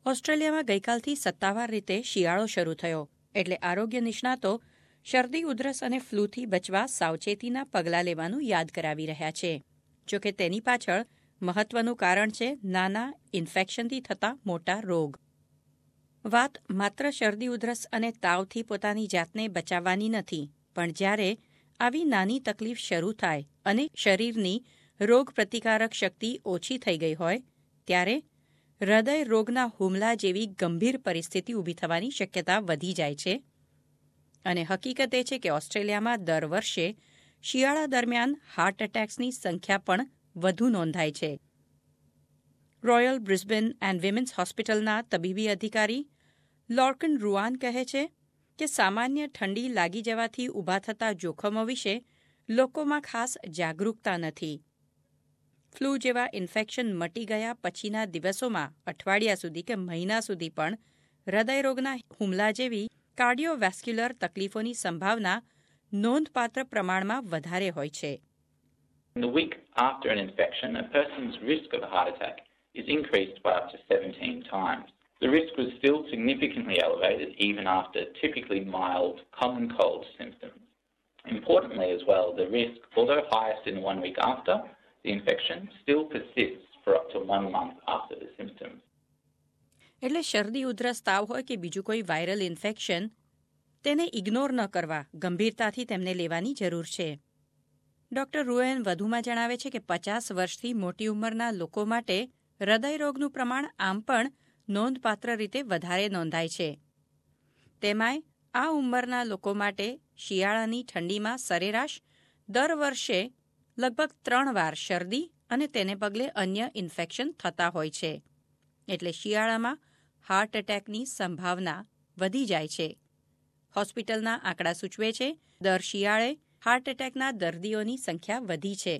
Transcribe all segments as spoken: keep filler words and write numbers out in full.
ઓસ્ટ્રેલિયામાં ગઈકાલથી સત્તાવાર રીતે શિયાળો શરૂ થયો એટલે આરોગ્ય નિષ્ણાતો શરદી ઉધરસ અને ફ્લૂથી બચવા સાવચેતીના પગલાં લેવાનું યાદ કરાવી રહ્યા છે. જોકે તેની પાછળ મહત્વનું કારણ છે નાના ઇન્ફેક્શનથી થતા મોટા રોગ. વાત માત્ર શરદી ઉધરસ અને તાવથી પોતાની જાતને બચાવવાની નથી, પણ જ્યારે આવી નાની તકલીફ શરૂ થાય અને શરીરની રોગ પ્રતિકારક શક્તિ ઓછી થઈ ગઈ હોય ત્યારે હૃદય રોગના હુમલા જેવી ગંભીર પરિસ્થિતિ ઊભી થવાની શક્યતા વધી જાય છે. અને હકીકત એ છે કે ઓસ્ટ્રેલિયામાં દર વર્ષે શિયાળા દરમિયાન હાર્ટ એટેક્સની સંખ્યા પણ વધુ નોંધાય છે. રોયલ બ્રિસ્બેન એન્ડ વિમેન્સ હોસ્પિટલના તબીબી અધિકારી લોર્કન રૂઆન કહે છે કે સામાન્ય ઠંડી લાગી જવાથી ઊભા થતા જોખમો વિશે લોકોમાં ખાસ જાગરૂકતા નથી. ફ્લૂ જેવા ઇન્ફેક્શન મટી ગયા પછીના દિવસોમાં અઠવાડિયા સુધી કે મહિના સુધી પણ હૃદયરોગના હુમલા જેવી કાર્ડિયોવેસ્ક્યુલર તકલીફોની સંભાવના નોંધપાત્ર પ્રમાણમાં વધારે હોય છે. In the week after an infection, a person's risk of a heart attack is increased by up to seventeen times. The risk was still significantly elevated even after typically mild common cold symptoms. Importantly as well, the risk, although highest in the one week after the infection, still persists for up to one month after the symptoms. એટલે શરદી ઉધરસ તાવ હોય કે બીજું કોઈ viral infection, તેને ignore ન કરવા, ગંભીરતાથી તેમને લેવાની જરૂર છે. ડોક્ટર રૂએન વધુમાં જણાવે છે કે પચાસ વર્ષથી મોટી ઉંમરના લોકો માટે હૃદયરોગનું પ્રમાણ આમ પણ નોંધપાત્ર રીતે વધારે નોંધાય છે. તેમાંય આ ઉંમરના લોકો માટે શિયાળાની ઠંડીમાં સરેરાશ દર વર્ષે લગભગ ત્રણ વાર શરદી અને તેને પગલે અન્ય ઇન્ફેક્શન થતા હોય છે. એટલે શિયાળામાં હાર્ટ એટેકની સંભાવના વધી જાય છે. હોસ્પિટલના આંકડા સૂચવે છે દર શિયાળે હાર્ટ એટેકના દર્દીઓની સંખ્યા વધી છે.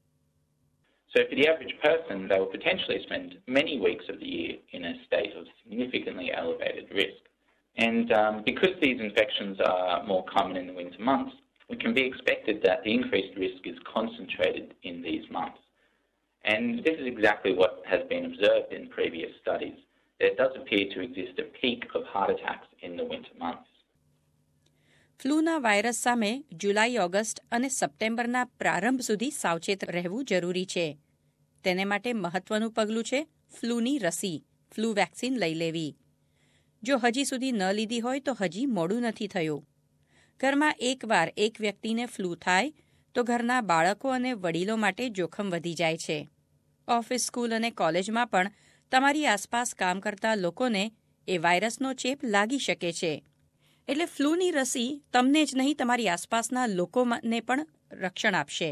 So for the average person, they will potentially spend many weeks of the year in a state of significantly elevated risk. And um, because these infections are more common in the winter months, it can be expected that the increased risk is concentrated in these months. And this is exactly what has been observed in previous studies. There does appear to exist a peak of heart attacks in the winter months. ફ્લૂના વાયરસ સામે જુલાઈ August અને સપ્ટેમ્બરના પ્રારંભ સુધી સાવચેત રહેવું જરૂરી છે. તેને માટે મહત્વનું પગલું છે ફ્લૂની રસી, ફ્લૂ વેક્સિન લઈ લેવી. જો હજી સુધી ન લીધી હોય તો હજી મોડું નથી થયું. ઘરમાં એકવાર એક વ્યક્તિને ફ્લૂ થાય તો ઘરના બાળકો અને વડીલો માટે જોખમ વધી જાય છે. ઓફિસ, સ્કૂલ અને કોલેજમાં પણ તમારી આસપાસ કામ કરતા લોકોને એ વાયરસનો ચેપ લાગી શકે છે. એટલે ફ્લૂની રસી તમને જ નહીં તમારી આસપાસના લોકોને પણ રક્ષણ આપશે.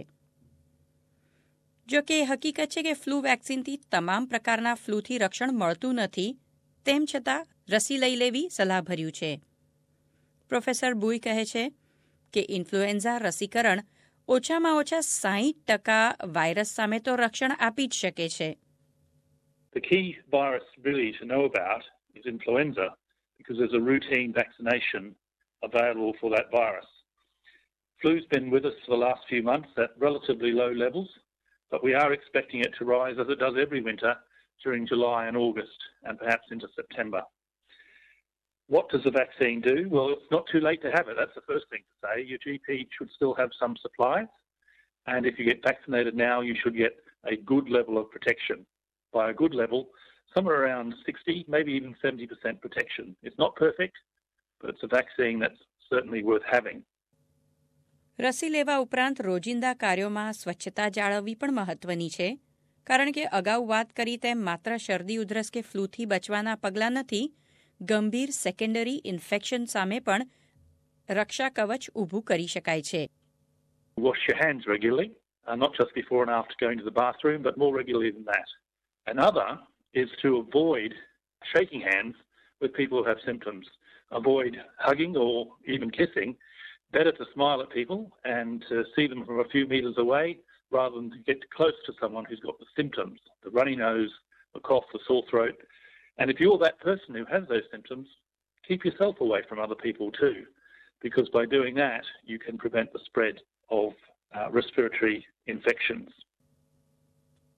જો કે એ હકીકત છે કે ફ્લૂ વેક્સિનથી તમામ પ્રકારના ફ્લૂથી રક્ષણ મળતું નથી, તેમ છતાં રસી લઈ લેવી સલાહભર્યું છે. પ્રોફેસર બુય કહે છે કે ઇન્ફ્લુએન્ઝા રસીકરણ ઓછામાં ઓછા સાહીઠ ટકા વાયરસ સામે તો રક્ષણ આપી જ શકે છે. The key virus really to know about is influenza, because there's a routine vaccination available for that virus. Flu's been with us for the last few months at relatively low levels, but we are expecting it to rise as it does every winter during July and August and perhaps into September. What does the vaccine do? Well, it's not too late to have it. That's the first thing to say. Your G P should still have some supplies, and if you get vaccinated now, you should get a good level of protection. By a good level, somewhere around sixty, maybe even seventy percent protection. It's not perfect, but it's a vaccine that's certainly worth having. રસી લેવા ઉપરાંત રોજિંદા કાર્યોમાં સ્વચ્છતા જાળવવી પણ મહત્વની છે, કારણ કે અગાઉ વાત કરી તેમ માત્ર શરદી ઉધરસ કે ફ્લૂથી બચવાના પગલાં નથી, ગંભીર સેકન્ડરી ઇન્ફેક્શન સામે પણ રક્ષા કવચ ઊભું કરી શકાય છે. Wash your hands regularly, uh, not just before and after going to the bathroom, but more regularly than that. Another is to avoid shaking hands with people who have symptoms. Avoid hugging or even kissing. Better to smile at people and to see them from a few metres away rather than to get close to someone who's got the symptoms, the runny nose, the cough, the sore throat. And if you're that person who has those symptoms, keep yourself away from other people too, because by doing that, you can prevent the spread of uh, respiratory infections.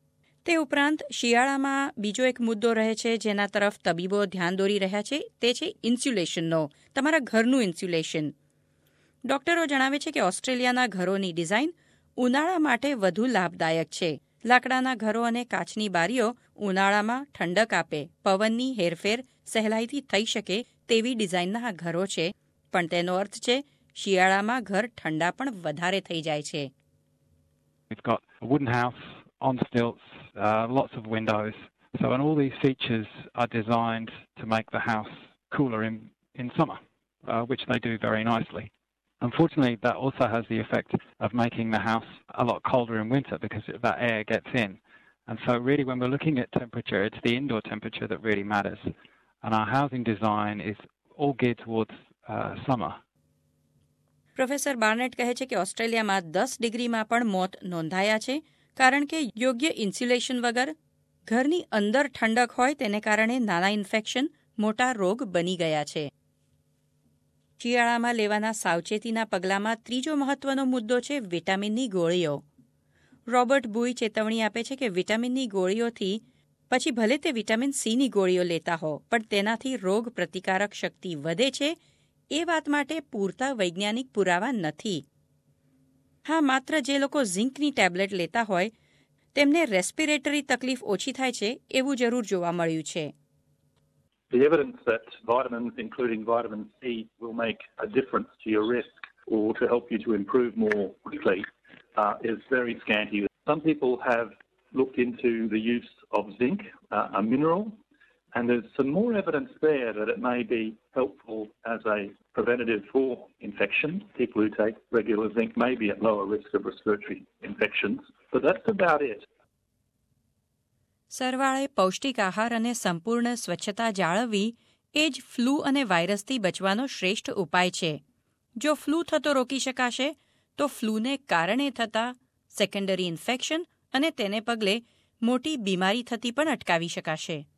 તે ઉપરાંત શિયાળામાં બીજો એક મુદ્દો રહે છે જેના તરફ તબીબો ધ્યાન દોરી રહ્યા છે, તે છે ઇન્સ્યુલેશનનો, તમારા ઘરનું ઇન્સ્યુલેશન. ડોક્ટરો જણાવે છે કે ઓસ્ટ્રેલિયાના ઘરોની ડિઝાઇન ઉનાળા માટે વધુ લાભદાયક છે. લાકડાના ઘરો અને કાચની બારીઓ ઉનાળામાં ઠંડક આપે, પવનની હેરફેર સહેલાઈથી થઈ શકે તેવી ડિઝાઇનના ઘરો છે, પણ તેનો અર્થ છે શિયાળામાં ઘર ઠંડા પણ વધારે થઈ જાય છે. We've got a wooden house on stilts, uh, lots of windows. So, and all these features are designed to make the house cooler in, in summer, uh, which they do very nicely. Unfortunately, that also has the effect of making the house a lot colder in winter because that air gets in. And so really when we're looking at temperature, it's the indoor temperature that really matters. And our housing design is all geared towards uh, summer. Professor Barnett કહે છે કે ઓસ્ટ્રેલિયામાં દસ ડિગ્રીમાં પણ મોત નોંધાયા છે કારણ કે યોગ્ય ઇન્સ્યુલેશન વગર ઘરની અંદર ઠંડક હોય તેને કારણે નાના ઇન્ફેક્શન મોટા રોગ બની ગયા છે. શિયાળામાં લેવાના સાવચેતીના પગલામાં ત્રીજો મહત્વનો મુદ્દો છે વિટામિનની ગોળીઓ. રોબર્ટ બુય ચેતવણી આપે છે કે વિટામિનની ગોળીઓથી પછી ભલે તે વિટામિન સીની ગોળીઓ લેતા હો પણ તેનાથી રોગ પ્રતિકારક શક્તિ વધે છે એ વાત માટે પૂરતા વૈજ્ઞાનિક પુરાવા નથી. હા, માત્ર જે લોકો ઝિંકની ટેબ્લેટ લેતા હોય તેમને રેસ્પિરેટરી તકલીફ ઓછી થાય છે એવું જરૂર જોવા મળ્યું છે. The evidence that vitamins, including vitamin C, will make a difference to your risk or to help you to improve more quickly uh, is very scanty. Some people have looked into the use of zinc, uh, a mineral, and there's some more evidence there that it may be helpful as a preventative for infection. People who take regular zinc may be at lower risk of respiratory infections, but that's about it. સરવાળે પૌષ્ટિક આહાર અને સંપૂર્ણ સ્વચ્છતા જાળવવી એ જ flu અને વાયરસથી બચવાનો શ્રેષ્ઠ ઉપાય છે. જો ફ્લૂ થતો રોકી શકાશે તો ફ્લૂને કારણે થતા સેકન્ડરી ઇન્ફેક્શન અને તેને પગલે મોટી બીમારી થતી પણ અટકાવી શકાશે.